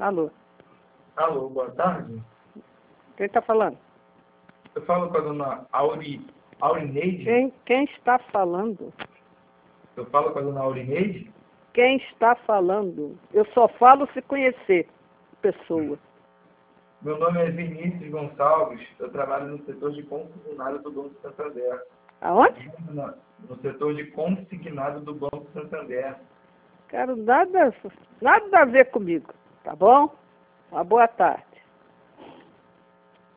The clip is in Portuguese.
Alô. Alô, boa tarde. Quem está falando? Eu falo com a dona Aurineide? Quem está falando? Eu falo com a dona Aurineide? Quem está falando? Eu só falo se conhecer pessoa. Meu nome é Vinícius Gonçalves. Eu trabalho no setor de consignado do Banco Santander. Aonde? No setor de consignado do Banco Santander. Quero nada a ver comigo, tá bom? Uma boa tarde.